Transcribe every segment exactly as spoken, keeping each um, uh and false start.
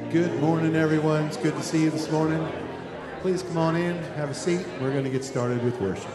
Good morning, everyone. It's good to see you this morning. Please come on in, have a seat. We're going to get started with worship.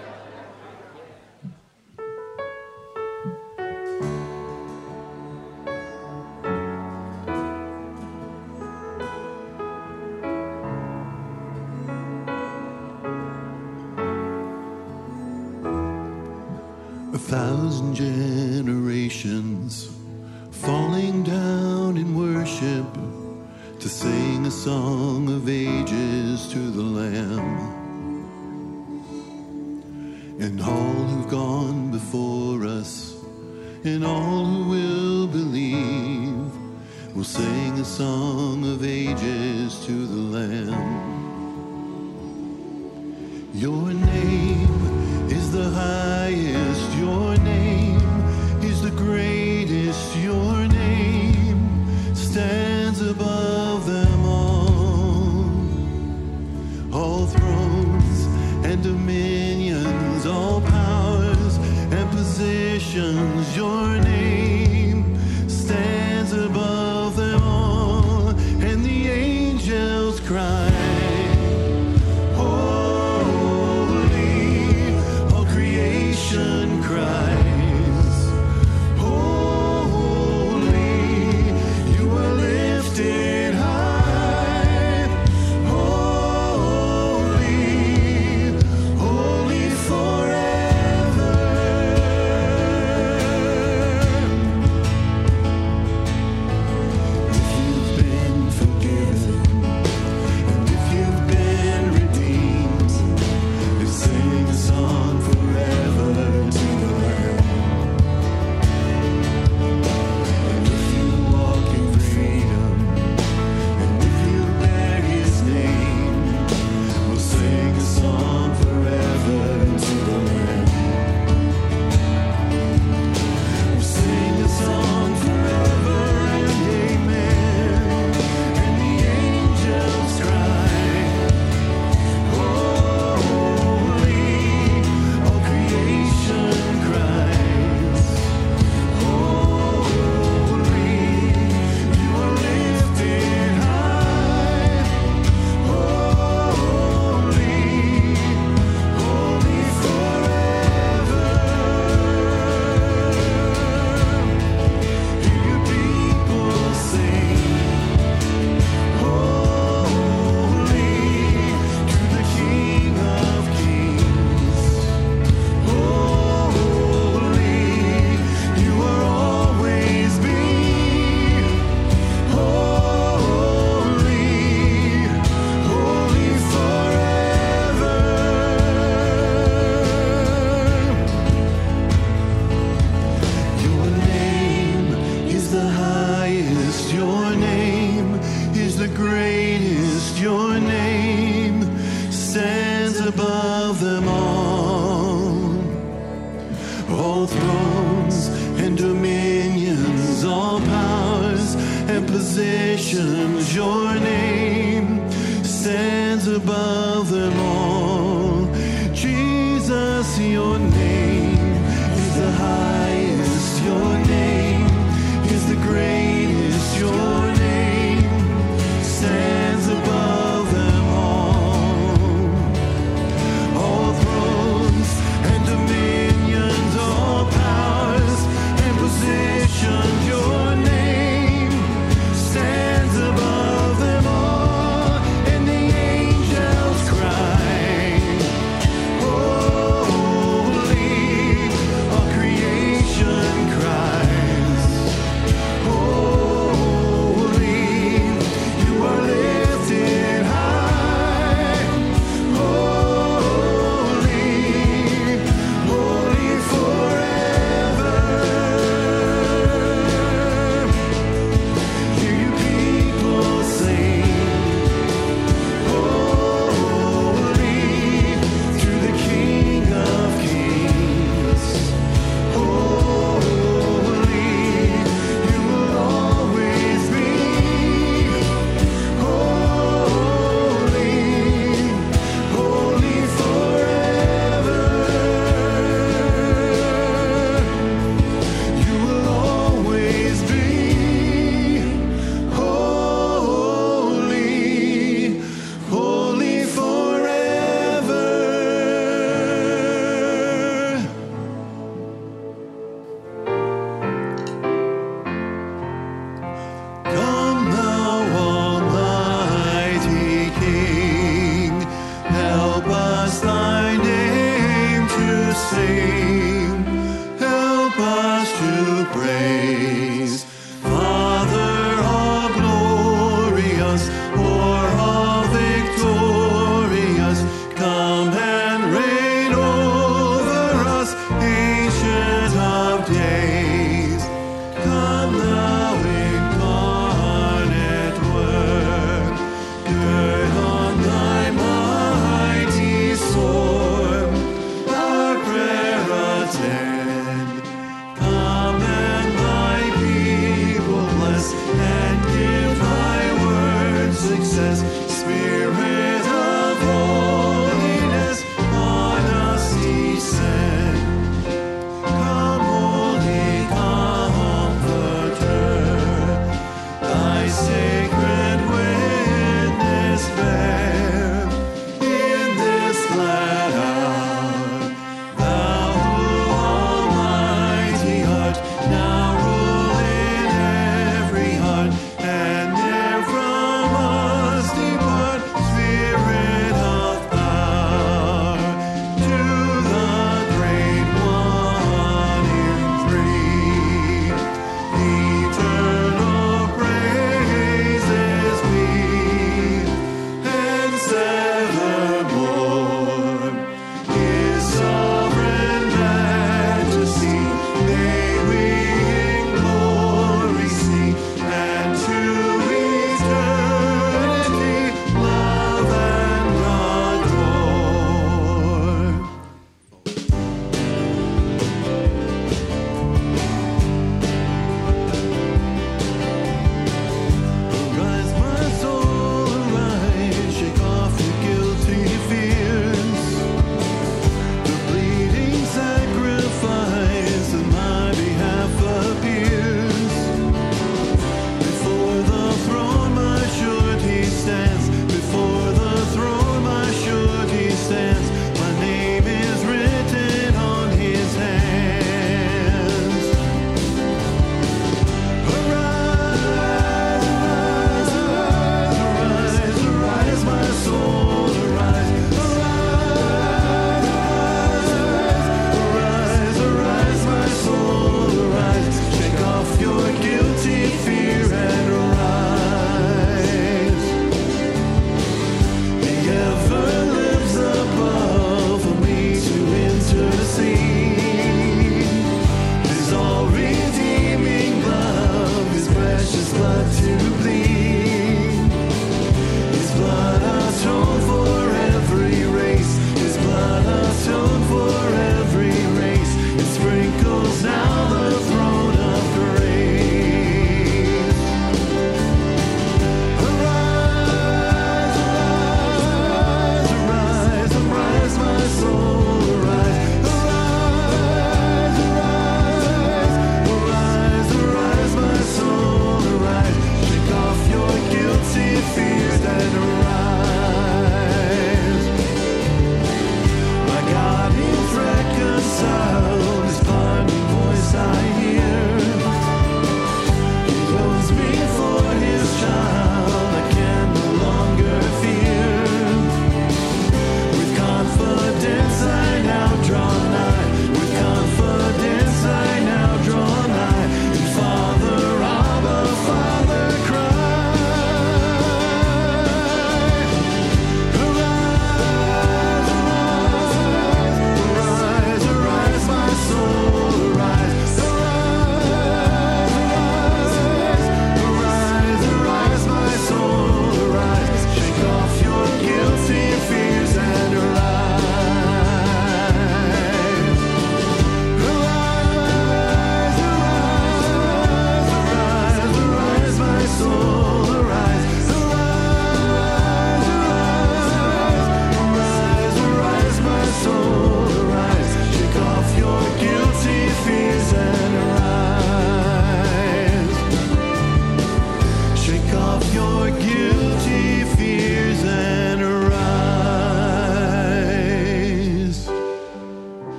A thousand generations falling down in worship to sing a song of ages to the Lamb. And all who've gone before us and all who will believe will sing a song of ages to the Lamb. Your name is the highest, your name is the greatest, your name stands above them all. All thrones and dominions, all powers and positions, your name stands above them all. And the angels cry, cries, holy, you are lifted high, holy, holy forever. If you've been forgiven, and if you've been redeemed, you sing a song forever to the Lamb. And if you walk in freedom, and if you bear His name, we'll sing a song forever to the Lamb. We'll sing a song forever and amen. And the angels cry, holy, all creation cries, holy, you are lifted high, holy, holy forever. Hear your people sing, holy, to the King of Kings. Holy, you are always been. Holy, holy forever. Your name is the highest, your name is the greatest, your name stands above them all. All thrones and dominions, all powers and positions, your name stands above them all. Jesus, your name is the highest, your name is the greatest, your name stands above them all. All thrones and dominions, all powers and positions, your name stands above them all. And the angels cry, holy, all creation cries.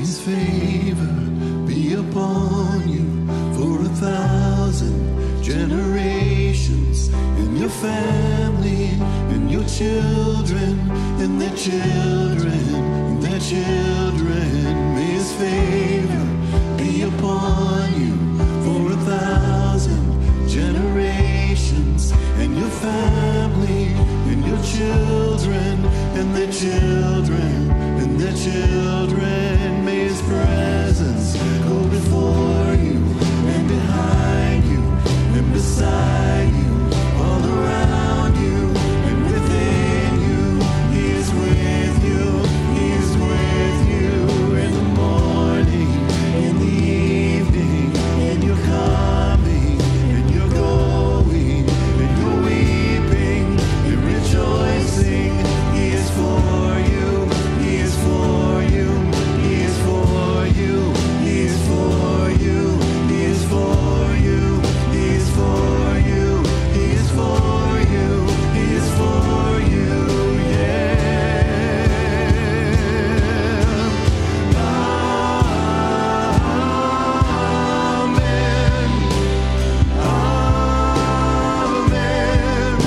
his favor be upon you for a thousand generations, in your family, in your children, in their children, in their children. May his favor be upon you for a thousand generations, in your family, in your children, in their children, in their children. May his presence go before you and behind you and beside you, all around you and within you. He is with you, he is with you in the morning, in the evening, in your coming, in your going, in your weeping, in rejoicing. He is for you, he is for you, he is for you, he is for you, he is for you, he is for you, he is for you, he is for you, yeah. Amen. Amen.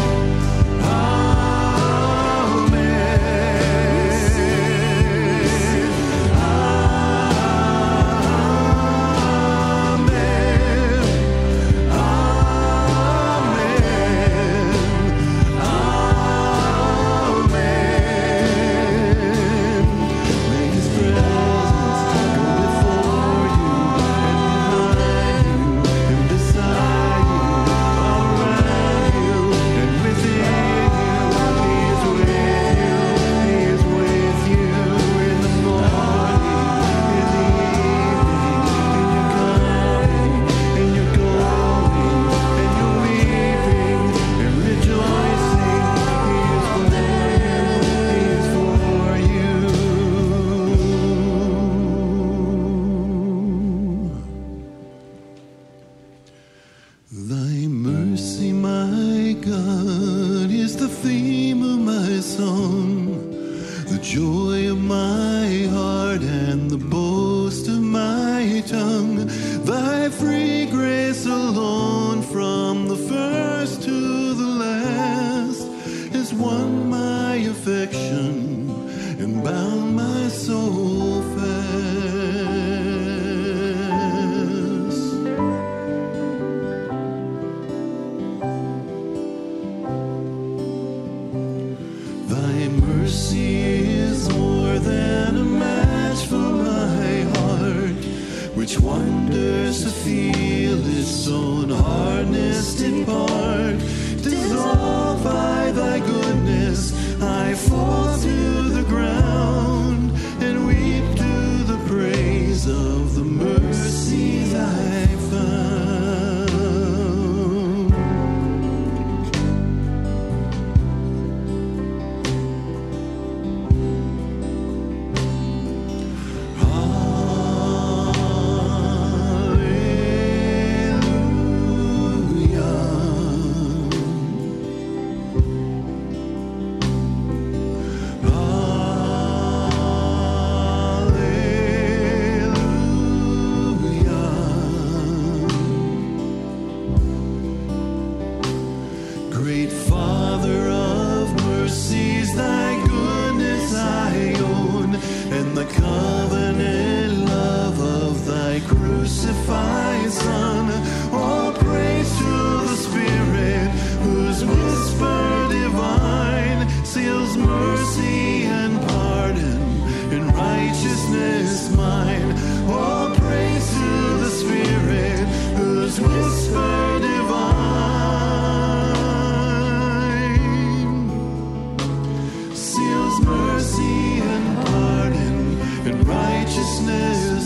Thy mercy, my God, is the theme of my song, the joy of my heart and the boast of my tongue. Thy free grace alone, from the first to the last, has won my affection and bound my soul fast. Thy mercy is more than a match for my heart, which wonders to feel its own hardness depart. Dissolved by thy goodness, I fall to the ground and weep to the praise of the mercies I found. Great Father of mercies, thy goodness I own, and the covenant love of thy crucified Son. All praise to the Spirit, whose whisper divine seals mercy and pardon and righteousness mine. All praise to the Spirit, whose whisper divine seals mercy and pardon and righteousness.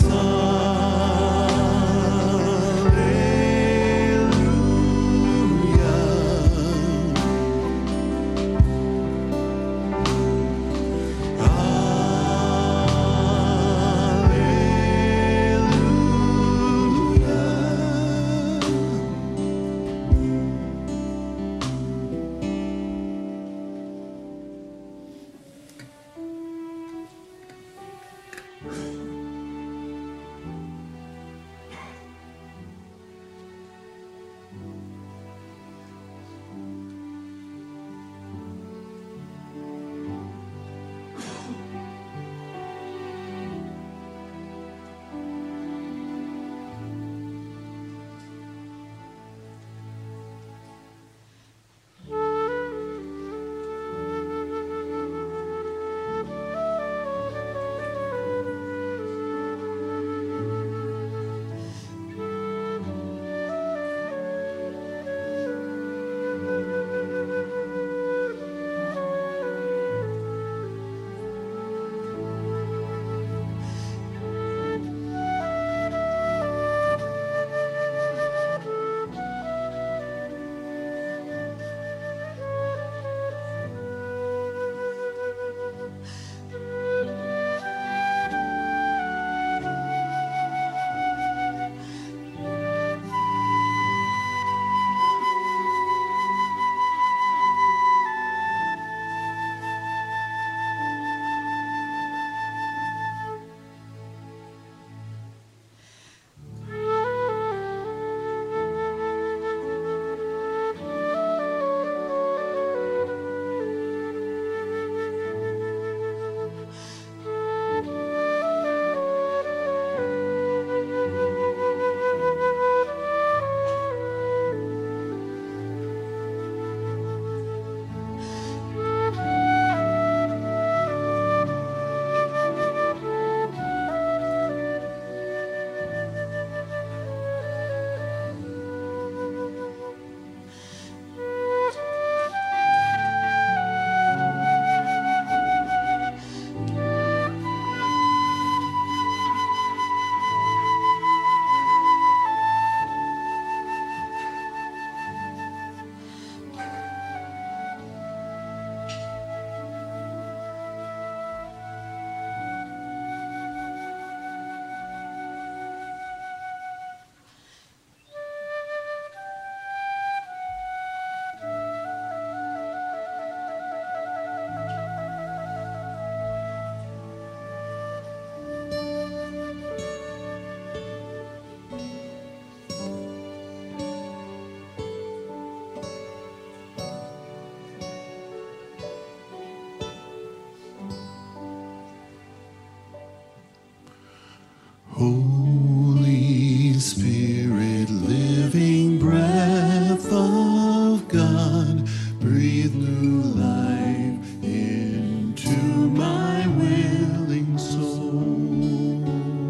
Holy Spirit, living breath of God, breathe new life into my willing soul.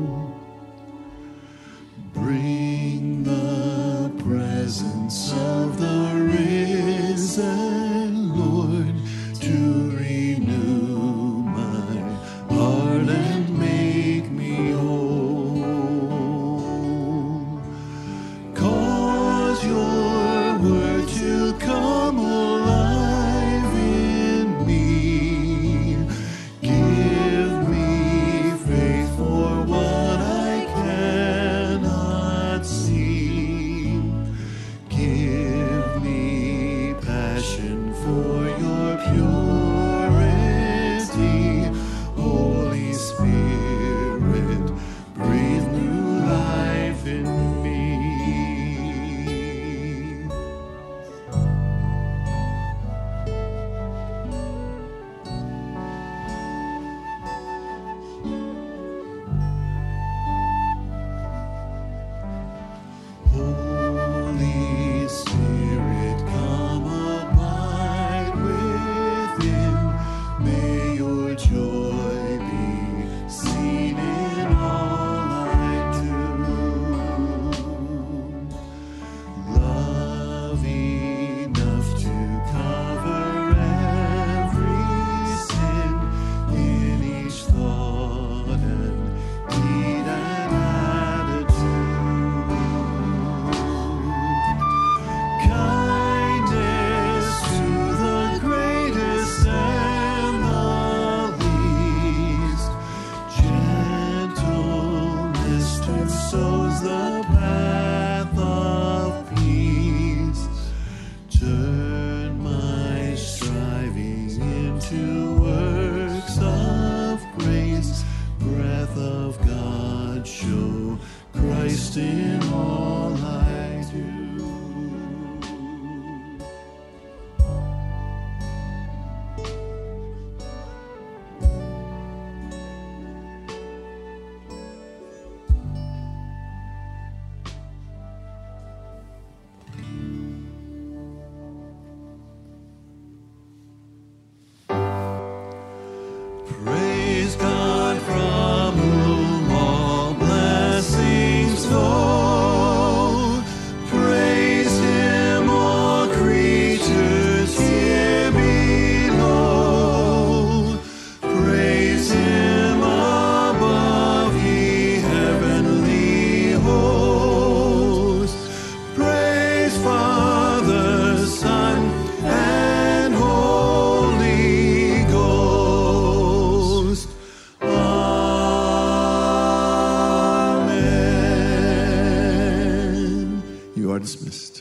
Bring the presence of the risen Lord to renew my heart and make me whole. Cause your word to come alive in me. Give me faith for what I cannot see. Give me passion for your purity. Holy Spirit, breathe new life in me. Holy Spirit, come abide within. May your joy be seen in all I do. Love enough to cover every sin in each thought and deed and attitude. Kindness to the greatest and the least. Gentleness to sows the path of peace. Turn my striving into works of grace. Breath of God, show Christ in all I do. Praise God from whom all blessings flow. Praise Him, all creatures here below. Praise Him above, ye heavenly hosts. Praise Father, Son, and Holy Ghost. Amen. You are dismissed.